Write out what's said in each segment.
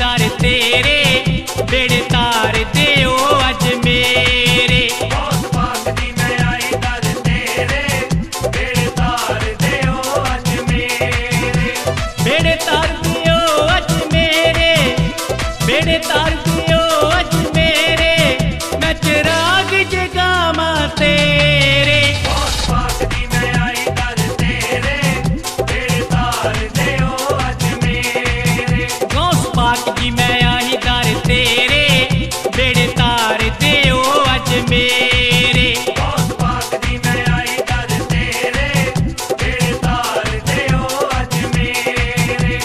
दर तेरे, बेड़े तार दे ओ अज मेरे। गौस पाक दी मैं आई दर तेरे, बेड़े तार दे ओ अज मेरे। बेड़े तार दियो अज मेरे, बेड़े तार दियो अज मेरे, मैं चिराग जगावा तेरे। गौस पाक दी मैं आई दर तेरे, बेड़े तार दे ओ अज मेरे। गौस पाक जी मैं आई दर तेरे, बेड़े तार दे ओ अज मेरे। गौस पाक दी मैं आई दर तेरे, बेड़े तार दे ओ अज मेरे।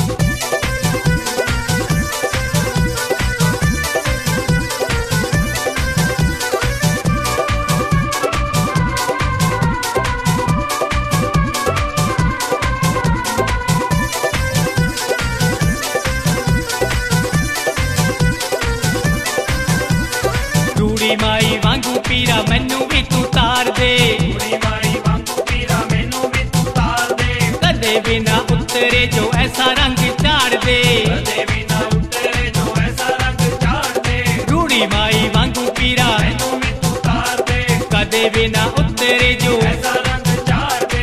रूड़ी माई वांगू पीरा मैनू भी तू तार दे, कुड़ी माई वांगू पीरा मैनू भी तू तार दे। कदे बिना उतरे जो ऐसा रंग चाड़ दे। कदे भी ना उतरे जो ऐसा रंग चाड़ दे। रूड़ी माई वांगू पीरा मैनू भी तू तार दे, कदे बिना उतरे जो ऐसा रंग चाड़ दे।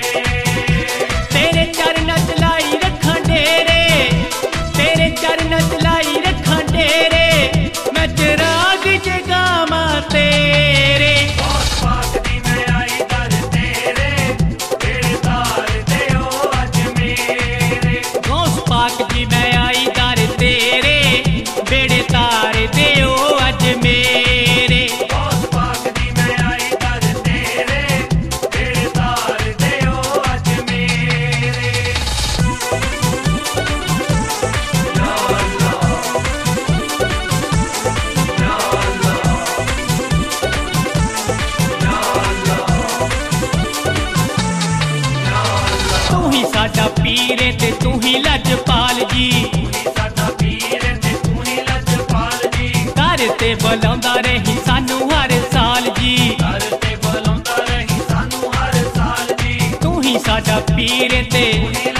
तेरे चरण चलाई रखा डेरे, तेरे चरण चलाई रखा डेरे, मैं चिराग जगावा तेरे। गौस पाक दी मैं आई दर तेरे, बेड़े तार दे ओ अज मेरे। गौस पाक जी मैं आई दर तेरे, बेड़े तार दे ओ अज मेरे। गौस पाक दी मैं आई दर तेरे, बेड़े तार दे ओ अज मेरे। या अल्लाह, या अल्लाह, या अल्लाह, या अल्लाह। तू ही साडा पीर है ते तू ही लजपाल जी, तू ही साडा पीर ते तू ही लजपाल जी। घर ते बुलांदा रही सानू हर साल जी। दर ते बुलांदा रही सानू हर साल जी। तू ही साडा पीर है ते तू ही